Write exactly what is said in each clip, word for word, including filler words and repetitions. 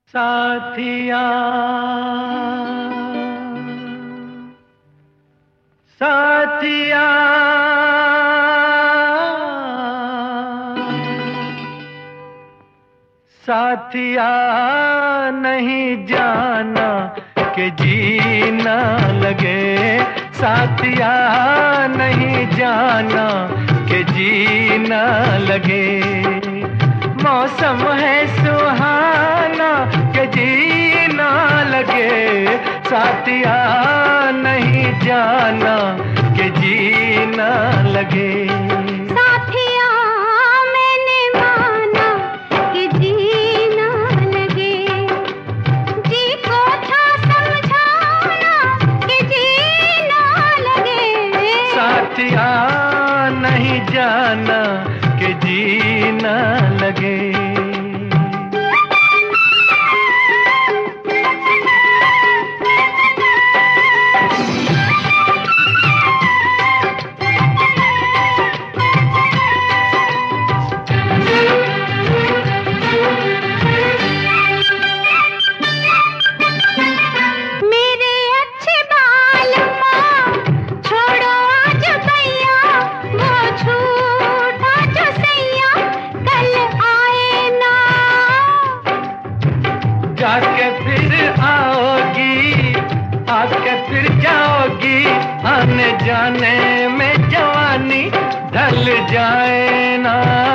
साथिया साथिया साथिया नहीं जाना कि जीना लगे, साथिया नहीं जाना कि जीना लगे। मौसम है सुहाना कि जीना लगे, साथिया नहीं जाना कि जीना लगे। साथिया मैंने माना कि जीना लगे, जी को था समझाना कि जीना लगे। साथिया नहीं जाना कि जीना लगे। जाके फिर आओगी, आके फिर जाओगी, आने जाने में जवानी ढल जाए ना।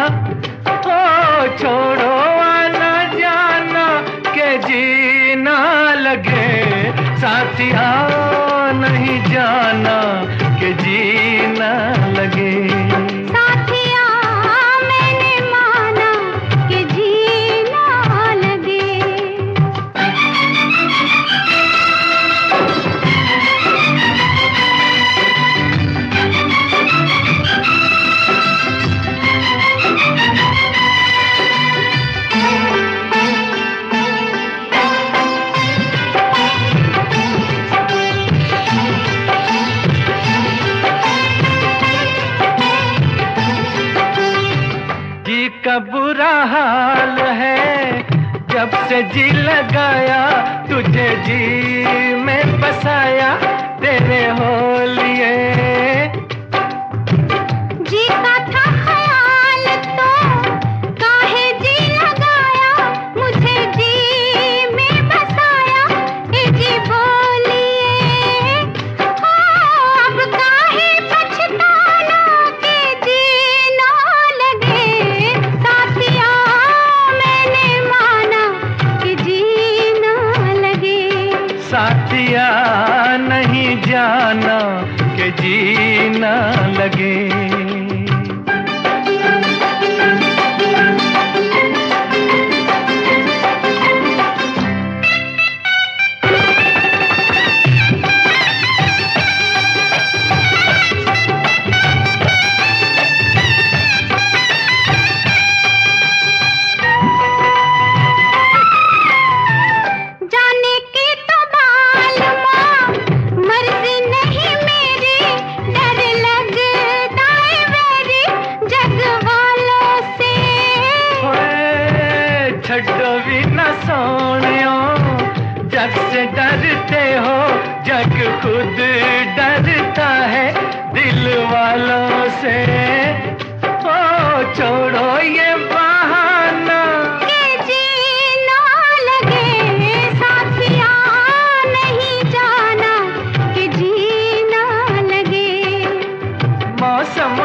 ओ छोड़ो आना जाना के जीना लगे, साथिया नहीं जाना के जीना लगे। का बुरा हाल है जब से जी लगाया, तुझे जी में बसाया तेरे हो लिए। जी का था ख्याल तो काहे जी लगाया, मुझे जी में बसाया ए जी बोलिए। अब काहे पछताना के जीना लगे, साथिया मैंने माना कि जीना लगे। साथिया नहीं जाना कि जीना लगे। छड्डो भी न सोनियो, जग से डरते हो, जग खुद डरता है दिल वालों से। ओ छोड़ो ये बहाना कि जीना लगे, साथिया नहीं जाना कि जीना लगे। मौसम